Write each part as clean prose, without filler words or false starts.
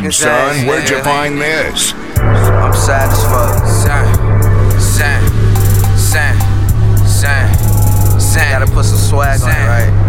Damn, son, where'd you find this? I'm sad as fuck. Gotta put some swag on it, right?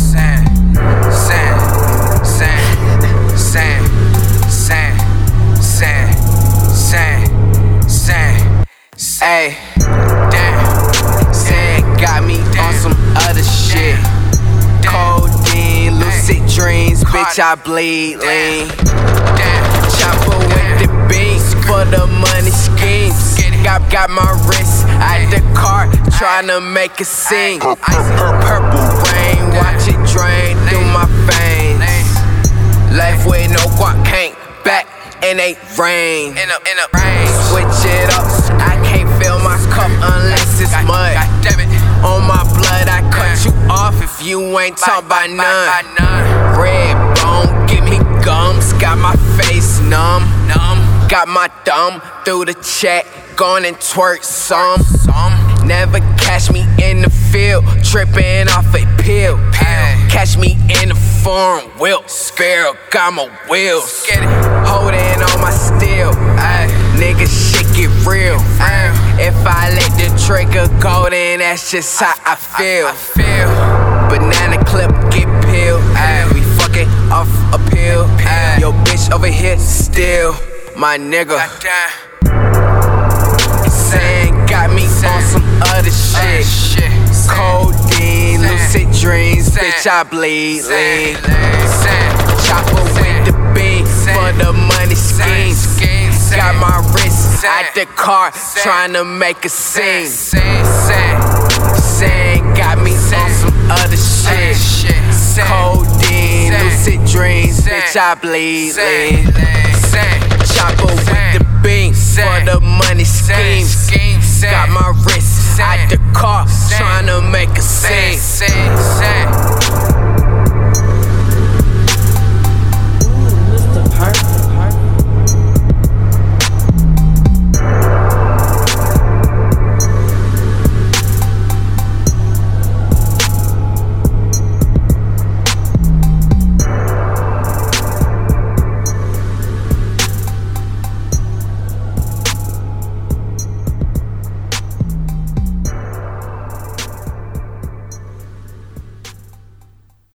Ay, damn, Sam got me on some other shit. Codeine, lucid dreams, bitch, I bleed lean. Chopper with the beans for the money schemes. Got my wrist at the car, tryna make a scene. Purple rain, watch it drain through my veins. Life with no guac, can't back and ain't rain. Switch it up, I can't fill my cup unless it's mud. On my blood, I cut you off if you ain't talking about none. Red bone, give me gums, got my face numb. Got my thumb through the check, gone and twerk some. Never catch me in the field, tripping off a pill. Catch me in the foreign wheel, Ferragamo wheels. Holding on my steel, nigga shit get real. If I let the trigger go, then that's just how I feel. Banana clip get peeled, we fucking off a pill. Yo bitch over here still, my nigga. Saying got me on some other shit. Codeine, lucid dreams, bitch, I bleed lean. Chopper with the beat for the money schemes. Got my wrist at the car, tryna make a scene. Saying got me on some other shit. Codeine, lucid dreams, bitch, I bleed lean. Chopper with the beam for the money schemes. Got my wrist at the car, tryna make a scene.